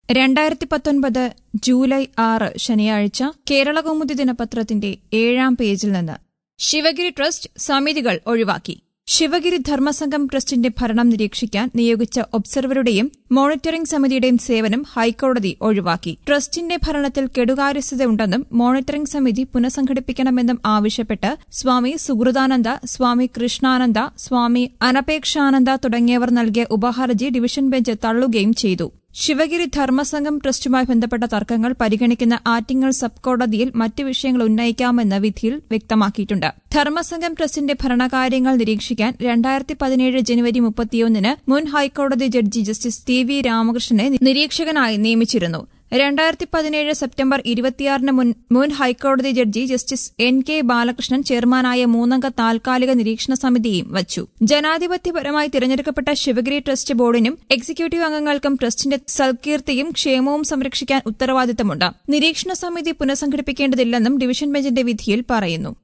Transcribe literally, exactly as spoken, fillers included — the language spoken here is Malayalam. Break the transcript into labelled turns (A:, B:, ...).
A: രണ്ടായിരത്തി പത്തൊൻപത് ജൂലൈ ആറ് ശനിയാഴ്ച കേരളകൗമുദി ദിനപത്രത്തിന്റെ ഏഴാം പേജിൽ നിന്ന് ശിവഗിരി ട്രസ്റ്റ് സമിതികൾ ഒഴിവാക്കി. ശിവഗിരി ധർമ്മസംഘം ട്രസ്റ്റിന്റെ ഭരണം നിരീക്ഷിക്കാൻ നിയോഗിച്ച ഒബ്സർവറുടെയും മോണിറ്ററിംഗ് സമിതിയുടെയും സേവനം ഹൈക്കോടതി ഒഴിവാക്കി. ട്രസ്റ്റിന്റെ ഭരണത്തിൽ കെടുകാര്യസ്ഥതയുണ്ടെന്നും മോണിറ്ററിംഗ് സമിതി പുനഃസംഘടിപ്പിക്കണമെന്നും ആവശ്യപ്പെട്ട് സ്വാമി സുഹൃദാനന്ദ, സ്വാമി കൃഷ്ണാനന്ദ, സ്വാമി അനപേക്ഷാനന്ദ തുടങ്ങിയവർ നൽകിയ ഉപഹർജി ഡിവിഷൻ ബെഞ്ച് തള്ളുകയും ചെയ്തു. ശിവഗിരി ധർമ്മസംഘം ട്രസ്റ്റുമായി ബന്ധപ്പെട്ട തർക്കങ്ങൾ പരിഗണിക്കുന്ന ആറ്റിങ്ങൽ സബ് കോടതിയിൽ മറ്റ് വിഷയങ്ങൾ ഉന്നയിക്കാമെന്ന് വിധിയിൽ വ്യക്തമാക്കിയിട്ടുണ്ട്. ധർമ്മസംഘം ട്രസ്റ്റിന്റെ ഭരണകാര്യങ്ങൾ നിരീക്ഷിക്കാൻ രണ്ടായിരത്തി പതിനേഴ് ജനുവരി മുപ്പത്തിയൊന്നിന് മുൻ ഹൈക്കോടതി ജഡ്ജി ജസ്റ്റിസ് ടി വി രാമകൃഷ്ണനെ നിരീക്ഷകനായി നിയമിച്ചിരുന്നു. രണ്ടായിരത്തി പതിനേഴ് സെപ്റ്റംബർ ഇരുപത്തിയാറിന് മുൻ മുൻ ഹൈക്കോടതി judge justice N K Balakrishnan ചെയർമാനായ മൂന്നംഗ താൽക്കാലിക നിരീക്ഷണ സമിതിയും വച്ചു. ജനാധിപത്യപരമായി തിരഞ്ഞെടുക്കപ്പെട്ട ശിവഗിരി ട്രസ്റ്റ് ബോർഡിനും എക്സിക്യൂട്ടീവ് അംഗങ്ങൾക്കും ട്രസ്റ്റിന്റെ സൽകീർത്തിയും ക്ഷേമവും സംരക്ഷിക്കാൻ ഉത്തരവാദിത്തമുണ്ട്. നിരീക്ഷണ സമിതി പുനഃസംഘടിപ്പിക്കേണ്ടതില്ലെന്നും ഡിവിഷൻ ബെഞ്ചിന്റെ വിധിയിൽ പറയുന്നു.